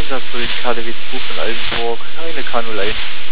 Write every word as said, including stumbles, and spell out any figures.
Einsatz für den K D W zwei von Altenburg, eine K null eins.